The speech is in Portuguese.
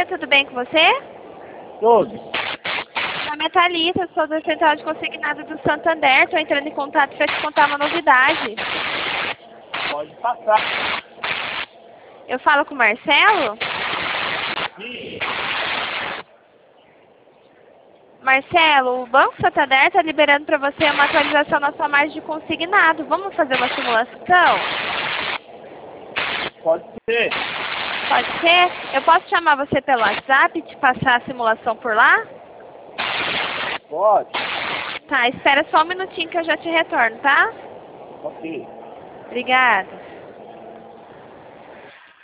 tudo bem com você? Tudo. Meu nome é Thalita, sou da Central de Consignado do Santander. Estou entrando em contato para te contar uma novidade. Pode passar. Eu falo com o Marcelo? Sim. Marcelo, o Banco Santander está liberando para você uma atualização na sua margem de consignado. Vamos fazer uma simulação? Pode ser. Pode ser? Eu posso chamar você pelo WhatsApp e te passar a simulação por lá? Pode. Tá, espera só um minutinho que eu já te retorno, tá? Ok. Obrigada.